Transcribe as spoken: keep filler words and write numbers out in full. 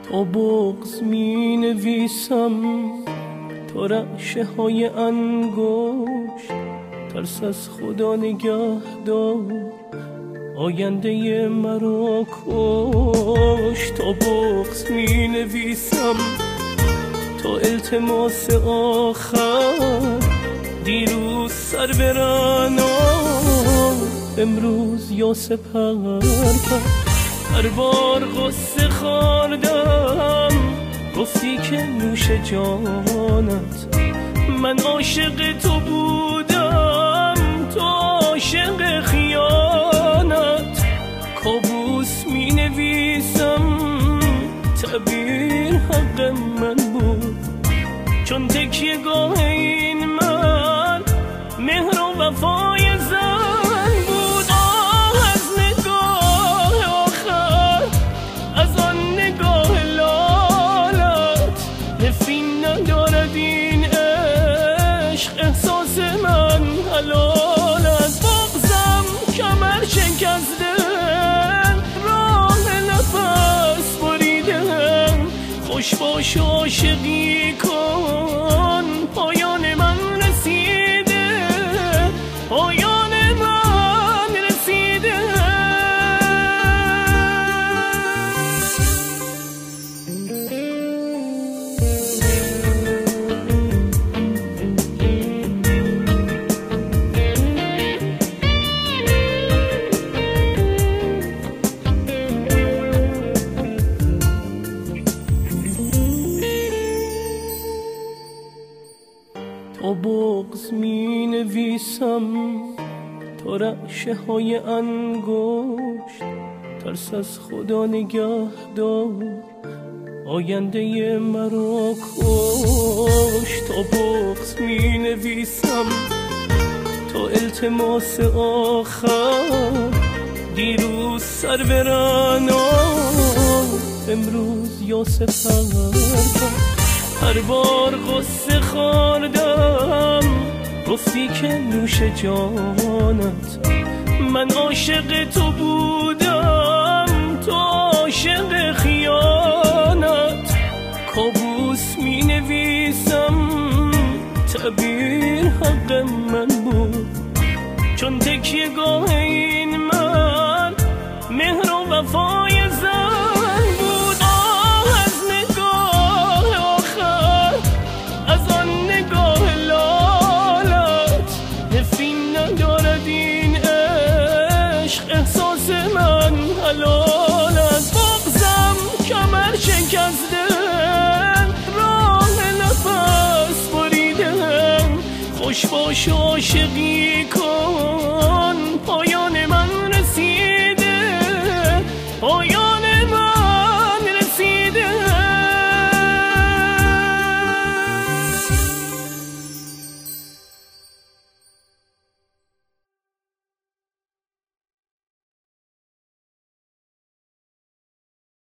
تا بغض می نویسم، تا رعشه های انگشت ترس از خدا نگهدار آینده مرا کش. تا بغض می نویسم، تا التماس آخر دیروز سر برنا، امروز یا سپر کرد. هر بار قصه خواردم گفتی که نوش جانت، من عاشق تو بودم تو عاشق خیانت. کابوس می نویسم تعبیر حق من بود، چون تکیه گاه این من مهر و وفای زن بود. آه از نگاه آخر، از آن نگاه لالت، نفرین ندارد این عشق، احساس من حلالت. بغضم کمر شکسته، راه نفس بریده، خوش باش و عاشقی کن، پایان من رسیده، پایان من رسیده. تا بغض می نویسم، تا رعشه های انگشت ترس از خدا نگهدار آینده مرا کش. تا بغض می نویسم، تا التماس آخر دیروز سر برنا، امروز یا سپر کرد. هر بار قصه خواردم گفتی که نوش جانت، من عاشق تو بودم تو عاشق خیانت. کابوس می نویسم تعبیر حق من بود، چون تکیه گاه این من مهر و وفای زن بود. آه از نگاه آخر، از آن نگاه لالت، نفرین ندارد این عشق، احساس من حلالت. بغضم کمر شکسته، راه نفس بریده، خوش باش و عاشقی کن، پایان من رسیده، پایان